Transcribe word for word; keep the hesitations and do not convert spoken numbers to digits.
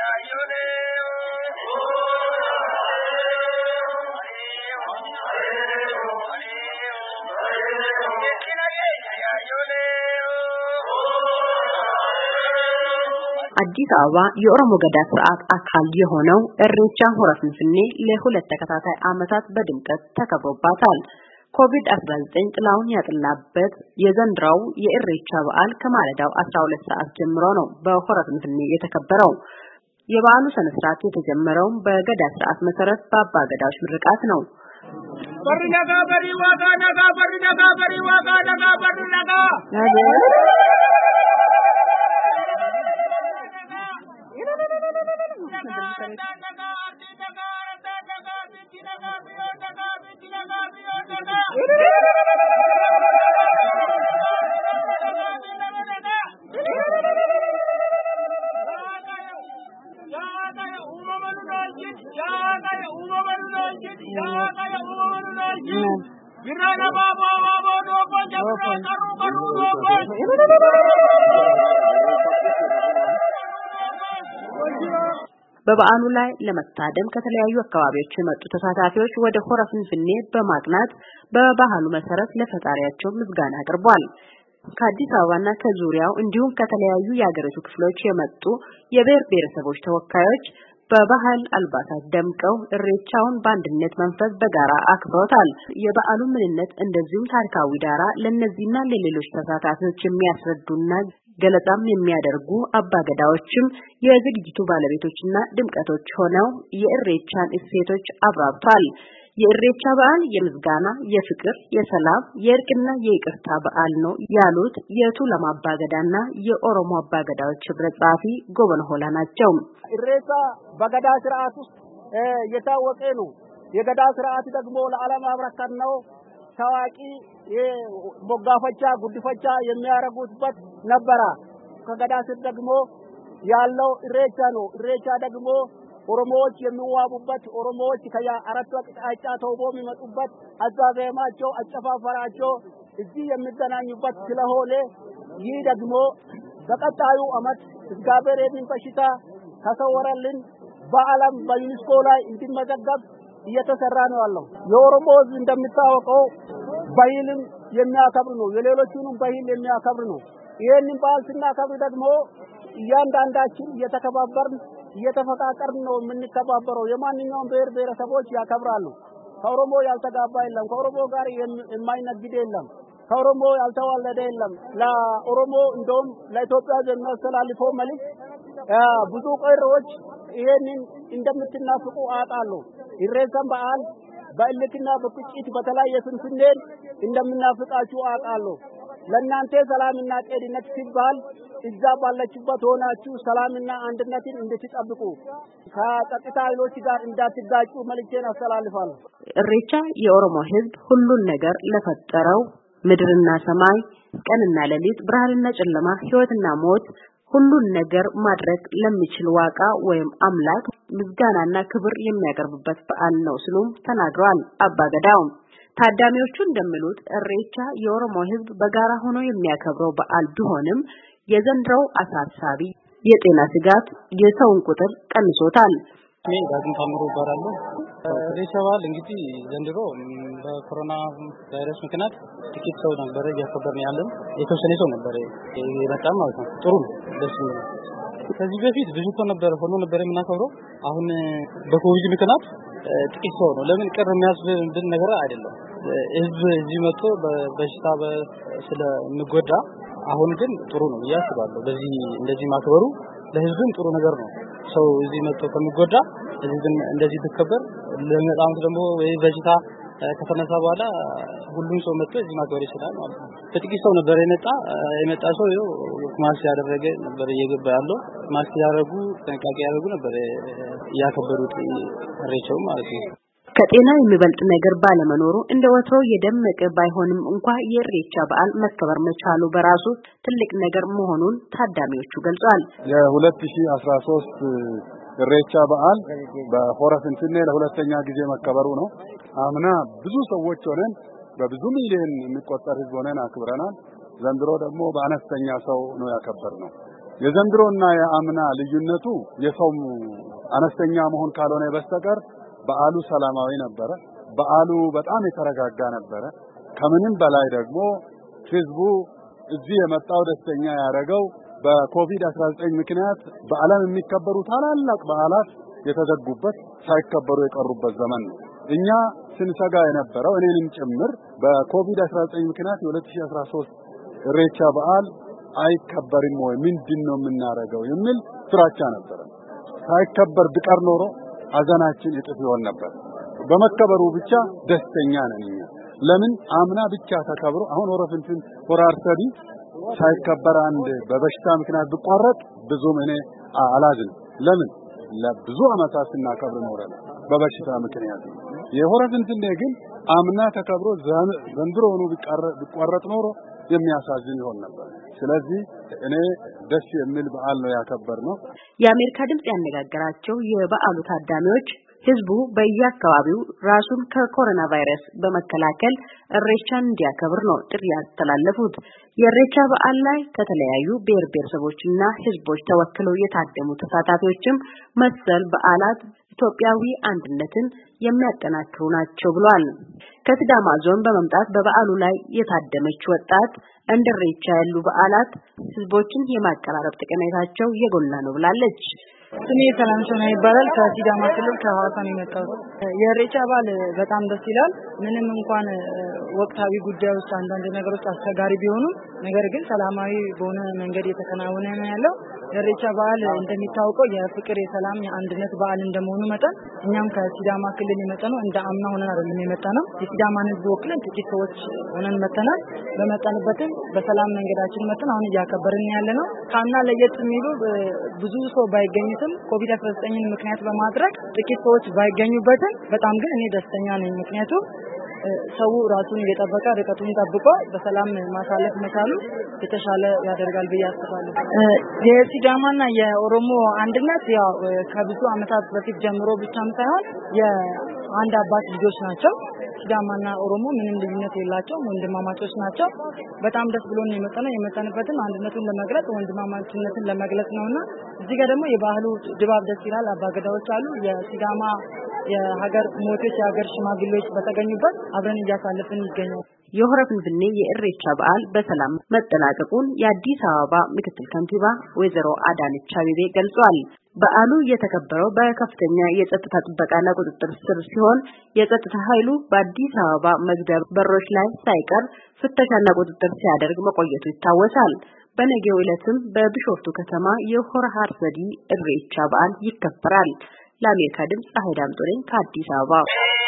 አዲስ አበባ የኦሮሞ ገዳ ስርዓት አካል የሆነው እሬቻ ሆራ ፍንፍኔ ለሁለት ተከታታይ ዓመታት በድምቀት ተከብሮባታል። ኮቪድ አስራ ዘጠኝ ጥላውን ያጠላበት የዘንድሮው የእሬቻ በዓል ከማለዳው አስራ ሁለት ሰዓት ጀምሮ ነው በሆራ ፍንፍኔ የተከበረው። የበዓሉ ስነ ስርዓት የተጀመረው በገዳ ስርዓት መሰረት በአባ ገዳዎች ምርቃት ነው። በሪነጋ በሪ ዋጋ ነጋ በሪነጋ በሪ ዋጋ ነጋ በሪነጋ በበዓሉ ላይ ለመታደም ከተለያዩ አካባቢዎች የመጡ ተሳታፊዎች ወደ ሆራ ፍንፍኔ በማቅናት በባህሉ መሰረት ለፈጣሪያቸው ምስጋና አቅርበዋል። ከአዲስ አበባና ከዙሪያው እንዲሁም ከተለያዩ የሀገሪቱ ክፍሎች የመጡ የብሔር ብሔረሰቦች ተወካዮች በባህል አልባሳት ደምቀው እሬቻውን በአንድነት መንፈስ በጋራ አክብረውታል። የበዓሉ ምንነት እንደዚሁም ታሪካዊ ዳራ ለነዚህና ለሌሎች ተሳታፊዎች የሚያስረዱና ገለጻም የሚያደርጉ አባገዳዎችም የዝግጅቱ ባለቤቶችና ድምቀቶች ሆነው የእሬቻን እሴቶች አብራርተዋል። የእሬቻ በዓል የምስጋና፣ የፍቅር፣ የሰላም፣ የእርቅና የይቅርታ በዓል ነው ያሉት የቱለማ አባገዳና የኦሮሞ አባገዳዎች ህብረት ጸሐፊ ጎበነ ሆላ ናቸው። እሬቻ በገዳ ስርዓት ውስጥ የታወቀ ነው። የገዳ ስርዓት ደግሞ ለዓለም አብራካት ነው። ታዋቂ የሞጋፈቻ ጉድፈቻ የሚያረጉበት ነበር። ከገዳ ስር ደግሞ ያለው እሬቻ ነው። እሬቻ ደግሞ ኦሮሞዎች የሚዋቡበት ኦሮሞዎች ከያ አራቱ አቅጣጫ ተውበው የሚመጡበት አዛዘማቸው አጨፋፈራቸው እዚህ የሚገናኙበት ስለሆነ ይህ ደግሞ በቀጣዩ አመት እግዚአብሔር ይህን በሽታ ካሰወረልን በዓለም በዩኔስኮ ላይ እንዲመዘገብ እየተሰራ ነው ያለው። የኦሮሞ ህዝብ እንደሚታወቀው ባህልን የሚያከብር ነው። የሌሎቹንም ባህል የሚያከብር ነው። ይሄንን በዓል ስናከብር ደግሞ እያንዳንዳችን እየተከባበርን እየተፈቃቀርን ነው የምንከባበረው። የማንኛውም ብሔር ብሔረሰቦች ያከብራሉ። ከኦሮሞ ያልተጋባ የለም። ከኦሮሞ ጋር የማይነግድ የለም። ከኦሮሞ ያልተዋለደ የለም። ለኦሮሞ እንደውም ለኢትዮጵያ የሚያስተላልፈው መልእክት ብዙ ቆይሮች ይሄንን እንደምትናፍቁ አውቃለሁ። ኢሬቻን በዓል በእልክና በቁጭት በተለያየ ፍንፍኔን እንደምናፍቃችሁ አውቃለሁ። ለእናንተ ሰላምና ጤንነት ሲባል እዛ ባላችሁበት ሆናችሁ ሰላምና አንድነትን እንድትጠብቁ ከጸጥታ ኃይሎች ጋር እንዳትጋጩ መልእክቴን አስተላልፋለሁ። እሬቻ የኦሮሞ ህዝብ ሁሉን ነገር ለፈጠረው ምድርና ሰማይ፣ ቀንና ሌሊት፣ ብርሃንና ጨለማ፣ ህይወትና ሞት ሁሉን ነገር ማድረግ ለሚችል ዋቃ ወይም አምላክ ምስጋናና ክብር የሚያቀርብበት በዓል ነው ሲሉም ተናግረዋል። አባገዳው ታዳሚዎቹ እንደሚሉት እሬቻ የኦሮሞ ህዝብ በጋራ ሆኖ የሚያከብረው በዓል ቢሆንም የዘንድሮው አሳሳቢ የጤና ስጋት የሰውን ቁጥር ቀንሶታል። እኔ ዳግም ታምሩ እባላለሁ። እሬቻ በዓል እንግዲህ ዘንድሮ በኮሮና ቫይረስ ምክንያት ጥቂት ሰው ነበር እያከበርን ያለን። የተወሰነ ሰው ነበር የመጣው ማለት ነው። ጥሩ ነው፣ ደስ ይላል። ከዚህ በፊት ብዙ ሰው ነበር ሆኖ ነበር የምናከብረው። አሁን በኮቪድ ምክንያት ጥቂት ሰው ነው። ለምን ቅር የሚያስብልን ነገር አይደለም። ህዝብ እዚህ መጥቶ በበሽታ ስለምጎዳ አሁን ግን ጥሩ ነው ያስባለሁ። በዚህ እንደዚህ ማክበሩ ለህዝብም ጥሩ ነገር ነው። ሰው እዚህ መጥቶ ከሚጎዳ እዚህ ግን እንደዚህ ተከበር ለመጣም ደግሞ ወይ በሽታ ከተነሳ በኋላ ሁሉም ሰው መጥቶ እዚህ ማክበር ይችላል ማለት ነው። ጥቂት ሰው ነበር የመጣ የመጣ ሰው ይኸው ማስክ ያደረገ ነበር እየገባ ያለው። ማስክ ያደረጉ ጥንቃቄ ያደረጉ ነበር ያከበሩት እሬቻው ማለት ነው። ከጤና የሚበልጥ ነገር ባለመኖሩ እንደ ወትሮ የደመቀ ባይሆንም እንኳን የእሬቻ በዓል መከበር መቻሉ በራሱ ትልቅ ነገር መሆኑን ታዳሚዎቹ ገልጸዋል። የ2013 እሬቻ በዓል በሆራ ፍንፍኔ ለሁለተኛ ጊዜ መከበሩ ነው። አምና ብዙ ሰዎች ሆነን በብዙ ሚሊዮን የሚቆጠር ህዝብ ሆነን አክብረናል። ዘንድሮ ደግሞ በአነስተኛ ሰው ነው ያከበርነው። የዘንድሮና የአምና ልዩነቱ የሰው አነስተኛ መሆን ካልሆነ በስተቀር በዓሉ ሰላማዊ ነበረ። በዓሉ በጣም የተረጋጋ ነበረ። ከምንም በላይ ደግሞ ህዝቡ እዚህ የመጣው ደስተኛ ያደረገው በኮቪድ አስራ ዘጠኝ ምክንያት በዓለም የሚከበሩ ታላላቅ በዓላት የተዘጉበት ሳይከበሩ የቀሩበት ዘመን ነው። እኛ ስንሰጋ የነበረው እኔንም ጭምር በኮቪድ አስራ ዘጠኝ ምክንያት የ2013 ኢሬቻ በዓል አይከበርም ወይ ምንድነው የምናደርገው የሚል ፍራቻ ነበር። ሳይከበር ቢቀር ኖሮ ሀዘናችን እጥፍ ይሆን ነበር። በመከበሩ ብቻ ደስተኛ ነን እኛ። ለምን አምና ብቻ ተከብሮ አሁን ሆረ ፍንፍኔ ሆረ አርሰዲ ሳይከበር አንድ በበሽታ ምክንያት ቢቋረጥ ብዙም እኔ አላዝን። ለምን ለብዙ አመታት ስናከብር ኖረን በበሽታ ምክንያት። የሆረ ፍንፍኔ ግን አምና ተከብሮ ዘንድሮ ሆኖ ቢቋረጥ ኖሮ የሚያሳዝን ይሆን ነበር። ስለዚህ እኔ ደስ የሚል በዓል ነው ያከበርነው። የአሜሪካ ድምጽ ያነጋገራቸው የበዓሉ ታዳሚዎች ህዝቡ በየአካባቢው ራሱን ከኮሮና ቫይረስ በመከላከል ኢሬቻን እንዲያከብር ነው ጥሪ ያስተላለፉት። የኢሬቻ በዓል ላይ ከተለያዩ ብሔር ብሔረሰቦችና ህዝቦች ተወክለው የታደሙ ተሳታፊዎችም መሰል በዓላት ኢትዮጵያዊ አንድነትን የሚያጠናክሩ ናቸው ብሏል። ከሲዳማ ዞን በመምጣት በበዓሉ ላይ የታደመች ወጣት እንደ ኢሬቻ ያሉ በዓላት ህዝቦችን የማቀራረብ ጠቀሜታቸው የጎላ ነው ብላለች። ስሜ ሰላም ሸና ይባላል። ከሲዳማ ክልል ከሐዋሳ ነው የመጣሁት። የኢሬቻ በዓል በጣም ደስ ይላል። ምንም እንኳን ወቅታዊ ጉዳዮች አንዳንድ ነገሮች አስቸጋሪ ቢሆኑም ነገር ግን ሰላማዊ በሆነ መንገድ የተከናወነ ነው ያለው። የኢሬቻ በዓል እንደሚታወቀው የፍቅር፣ የሰላም፣ የአንድነት በዓል እንደመሆኑ መጠን እኛም ከሲዳማ ክልል የመጣነው እንደ አምና ሆነን አይደለም የመጣነው። የሲዳማን ህዝብ ወክለን ጥቂት ሰዎች ሆነን መተናል። በመጣንበትም በሰላም መንገዳችን መተን አሁን እያከበርን ያለነው። ካምና ለየት የሚሉ ብዙ ሰው ባይገኝም ኮቪድ አስራ ዘጠኝ ምክንያት በማድረግ ጥቂት ሰዎች ባይገኙበትም በጣም ግን እኔ ደስተኛ ነኝ። ምክንያቱም ሰው ራሱን እየጠበቀ ርቀቱን ጠብቆ በሰላም ማሳለፍ መቻሉ የተሻለ ያደርጋል ብዬ አስባለሁ። የሲዳማና የኦሮሞ አንድነት ያው ከብዙ አመታት በፊት ጀምሮ ብቻም ሳይሆን የአንድ አባት ልጆች ናቸው። ሲዳማና ኦሮሞ ምንም ልዩነት የላቸውም፣ ወንድማማቾች ናቸው። በጣም ደስ ብሎን ነው የመጣነው። የመጣንበትም አንድነቱን ለመግለጽ ወንድማማችነትን ለመግለጽ ነውና እዚህ ጋር ደግሞ የባህሉ ድባብ ደስ ይላል። አባገዳዎች አሉ። የሲዳማ የሀገር ሞቶች የሀገር ሽማግሌዎች በተገኙበት አብረን እያሳለፍን ይገኛል። የሆረ ፍንፍኔ የኢሬቻ በዓል በሰላም መጠናቀቁን የአዲስ አበባ ምክትል ከንቲባ ወይዘሮ አዳነች አቤቤ ገልጿል። በዓሉ የተከበረው በከፍተኛ የጸጥታ ጥበቃና ቁጥጥር ስር ሲሆን የጸጥታ ኃይሉ በአዲስ አበባ መግቢያ በሮች ላይ ሳይቀር ፍተሻና ቁጥጥር ሲያደርግ መቆየቱ ይታወሳል። በነገው ዕለትም በቢሾፍቱ ከተማ የሆረ ሀርሰዲ ኢሬቻ በዓል ይከበራል። ለአሜሪካ ድምጽ ፀሐይ ዳምጦ ነኝ ከአዲስ አበባ።